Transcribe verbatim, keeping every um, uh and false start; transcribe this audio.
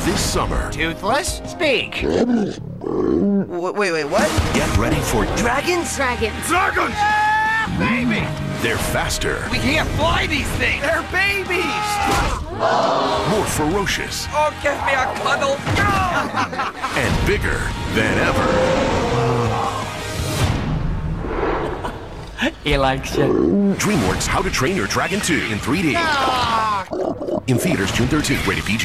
this summer. Toothless, speak. Wait, wait, wait, what? Get ready for Dragons? Dragons. Dragons! Ah, baby! They're faster, We can't fly these things! They're babies! more ferocious, Oh, give me a cuddle! and bigger than ever. He likes it. DreamWorks How to Train Your Dragon two in three D. In theaters June thirteenth, rated P G.